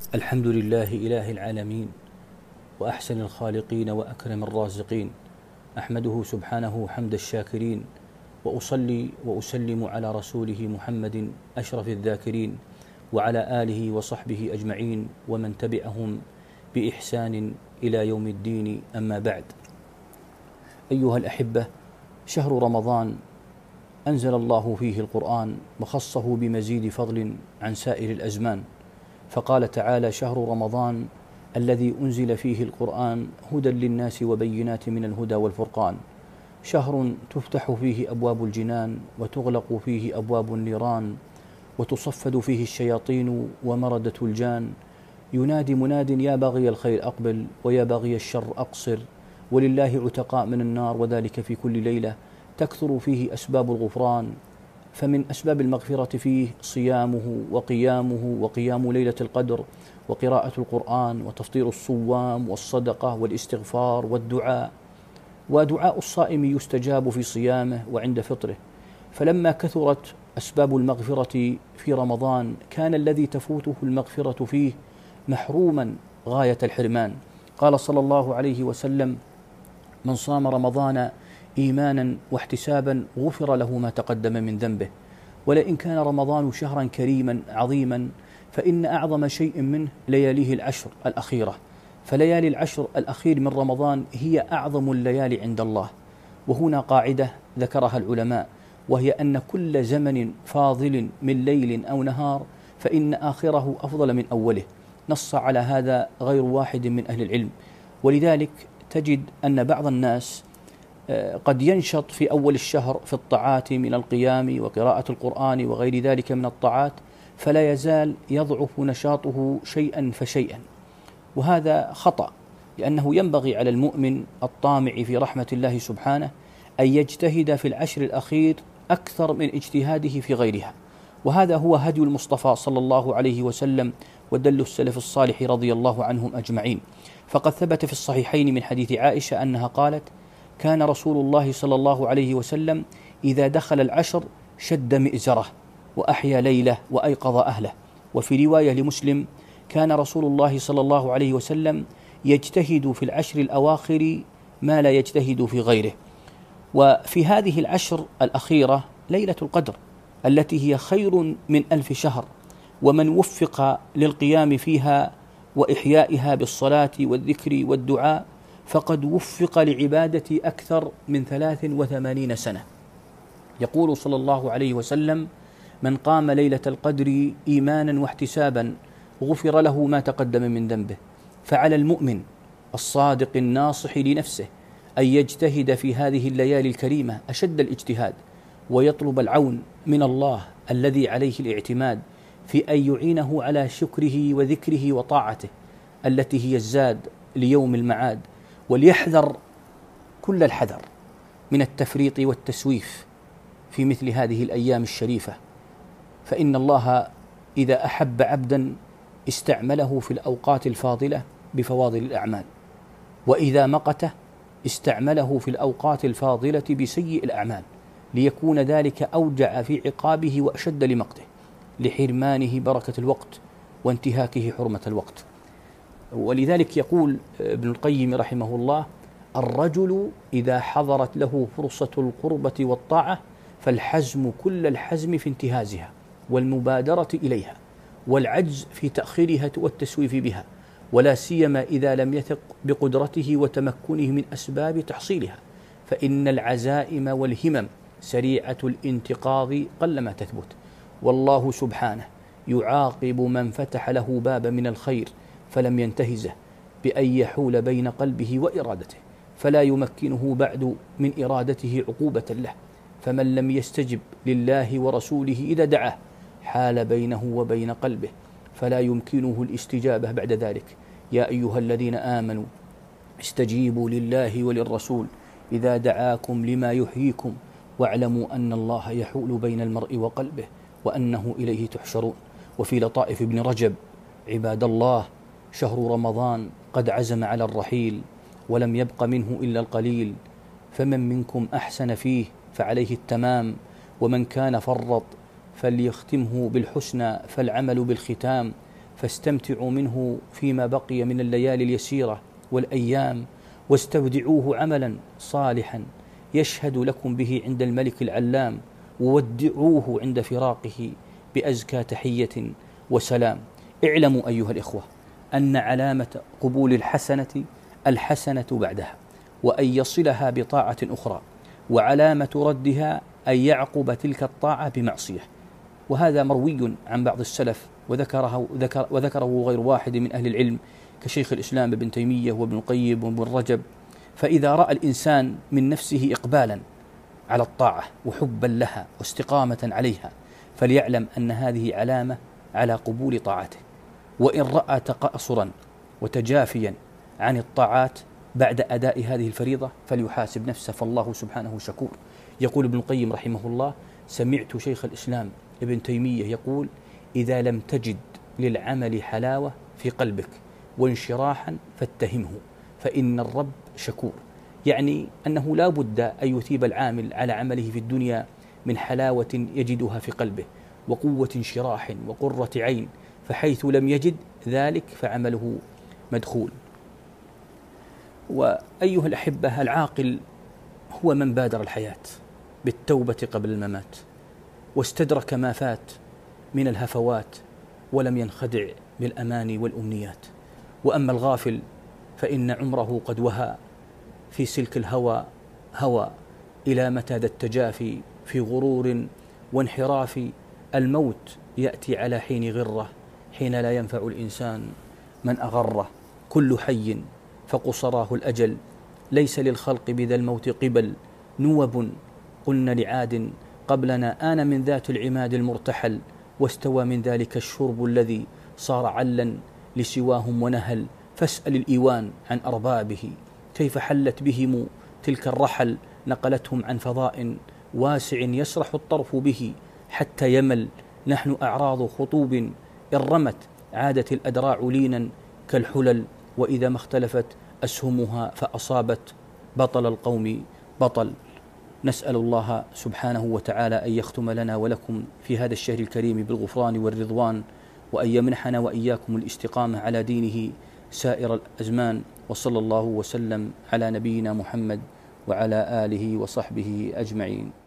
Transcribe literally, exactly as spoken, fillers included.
الحمد لله إله العالمين وأحسن الخالقين وأكرم الرازقين، أحمده سبحانه حمد الشاكرين، وأصلي وأسلم على رسوله محمد أشرف الذاكرين، وعلى آله وصحبه أجمعين ومن تبعهم بإحسان إلى يوم الدين. أما بعد، أيها الأحبة، شهر رمضان أنزل الله فيه القرآن وخصه بمزيد فضل عن سائر الأزمان، فقال تعالى: شهر رمضان الذي أنزل فيه القرآن هدى للناس وبينات من الهدى والفرقان، شهر تفتح فيه أبواب الجنان وتغلق فيه أبواب النيران، وتصفد فيه الشياطين ومردة الجان، ينادي مناد: يا باغي الخير أقبل ويا باغي الشر أقصر، ولله عتقاء من النار وذلك في كل ليلة، تكثر فيه أسباب الغفران. فمن أسباب المغفرة فيه صيامه وقيامه وقيام ليلة القدر وقراءة القرآن وتفطير الصوام والصدقة والاستغفار والدعاء، ودعاء الصائم يستجاب في صيامه وعند فطره. فلما كثرت أسباب المغفرة في رمضان كان الذي تفوته المغفرة فيه محروما غاية الحرمان. قال صلى الله عليه وسلم: من صام رمضان إيمانا واحتسابا غفر له ما تقدم من ذنبه. ولئن كان رمضان شهرا كريما عظيما فإن أعظم شيء منه لياليه العشر الأخيرة، فليالي العشر الأخير من رمضان هي أعظم الليالي عند الله. وهنا قاعدة ذكرها العلماء، وهي أن كل زمن فاضل من ليل أو نهار فإن آخره أفضل من أوله. نص على هذا غير واحد من أهل العلم. ولذلك تجد أن بعض الناس قد ينشط في أول الشهر في الطاعات من القيام وقراءة القرآن وغير ذلك من الطاعات، فلا يزال يضعف نشاطه شيئا فشيئا، وهذا خطأ، لأنه ينبغي على المؤمن الطامع في رحمة الله سبحانه أن يجتهد في العشر الأخير أكثر من اجتهاده في غيرها. وهذا هو هدي المصطفى صلى الله عليه وسلم ودل السلف الصالح رضي الله عنهم أجمعين. فقد ثبت في الصحيحين من حديث عائشة أنها قالت: كان رسول الله صلى الله عليه وسلم إذا دخل العشر شد مئزره وأحيا ليله وأيقظ أهله. وفي رواية لمسلم: كان رسول الله صلى الله عليه وسلم يجتهد في العشر الأواخر ما لا يجتهد في غيره. وفي هذه العشر الأخيرة ليلة القدر التي هي خير من ألف شهر، ومن وفق للقيام فيها وإحيائها بالصلاة والذكر والدعاء فقد وفق لعبادة أكثر من ثلاث وثمانين سنة. يقول صلى الله عليه وسلم: من قام ليلة القدر إيمانا واحتسابا غفر له ما تقدم من ذنبه. فعلى المؤمن الصادق الناصح لنفسه أن يجتهد في هذه الليالي الكريمة أشد الاجتهاد، ويطلب العون من الله الذي عليه الاعتماد في أن يعينه على شكره وذكره وطاعته التي هي الزاد ليوم المعاد. وليحذر كل الحذر من التفريط والتسويف في مثل هذه الأيام الشريفة، فإن الله إذا أحب عبدا استعمله في الأوقات الفاضلة بفواضل الأعمال، وإذا مقته استعمله في الأوقات الفاضلة بسيء الأعمال، ليكون ذلك أوجع في عقابه وأشد لمقته، لحرمانه بركة الوقت وانتهاكه حرمة الوقت. ولذلك يقول ابن القيم رحمه الله: الرجل إذا حضرت له فرصة القربة والطاعة فالحزم كل الحزم في انتهازها والمبادرة إليها، والعجز في تأخيرها والتسويف بها، ولا سيما إذا لم يثق بقدرته وتمكنه من أسباب تحصيلها، فإن العزائم والهمم سريعة الانتقاض قلما تثبت. والله سبحانه يعاقب من فتح له باب من الخير فلم ينتهزه بأن يحول بين قلبه وإرادته، فلا يمكنه بعد من إرادته عقوبة له. فمن لم يستجب لله ورسوله إذا دعاه حال بينه وبين قلبه، فلا يمكنه الاستجابة بعد ذلك. يا أيها الذين آمنوا استجيبوا لله وللرسول إذا دعاكم لما يحييكم واعلموا أن الله يحول بين المرء وقلبه وأنه إليه تحشرون. وفي لطائف ابن رجب: عباد الله، شهر رمضان قد عزم على الرحيل ولم يبق منه إلا القليل، فمن منكم أحسن فيه فعليه التمام، ومن كان فرط فليختمه بالحسنى فالعمل بالختام، فاستمتعوا منه فيما بقي من الليالي اليسيرة والأيام، واستودعوه عملا صالحا يشهد لكم به عند الملك العلام، وودعوه عند فراقه بأزكى تحية وسلام. اعلموا أيها الإخوة أن علامة قبول الحسنة الحسنة بعدها، وأن يصلها بطاعة أخرى، وعلامة ردها أن يعقب تلك الطاعة بمعصية. وهذا مروي عن بعض السلف، وذكره, ذكر وذكره غير واحد من أهل العلم كشيخ الإسلام ابن تيمية وابن القيم وابن رجب. فإذا رأى الإنسان من نفسه إقبالا على الطاعة وحبا لها واستقامة عليها، فليعلم أن هذه علامة على قبول طاعته. وإن رأى تقصرا وتجافيا عن الطاعات بعد أداء هذه الفريضة فليحاسب نفسه، فالله سبحانه شكور. يقول ابن القيم رحمه الله: سمعت شيخ الإسلام ابن تيمية يقول: إذا لم تجد للعمل حلاوة في قلبك وانشراحا فاتهمه، فإن الرب شكور. يعني أنه لا بد أن يثيب العامل على عمله في الدنيا من حلاوة يجدها في قلبه، وقوة انشراح وقرة عين، فحيث لم يجد ذلك فعمله مدخول. وأيها الأحبة، العاقل هو من بادر الحياة بالتوبة قبل الممات، واستدرك ما فات من الهفوات، ولم ينخدع بالأماني والأمنيات. وأما الغافل فإن عمره قد وهى في سلك الهوى هوى، إلى متى ذا التجافي في غرور وانحراف. الموت يأتي على حين غرة، حين لا ينفع الإنسان من أغره. كل حي فقصراه الأجل، ليس للخلق بذا الموت قبل. نوب قلنا لعاد قبلنا، آن من ذات العماد المرتحل، واستوى من ذلك الشرب الذي صار علا لسواهم ونهل. فاسأل الإيوان عن أربابه كيف حلت بهم تلك الرحل، نقلتهم عن فضاء واسع يسرح الطرف به حتى يمل. نحن أعراض خطوب إن رمت عادت الأدراع لينا كالحلل، وإذا ما اختلفت أسهمها فأصابت بطل القوم بطل. نسأل الله سبحانه وتعالى أن يختم لنا ولكم في هذا الشهر الكريم بالغفران والرضوان، وأن يمنحنا وإياكم الاستقامة على دينه سائر الأزمان. وصلى الله وسلم على نبينا محمد وعلى آله وصحبه أجمعين.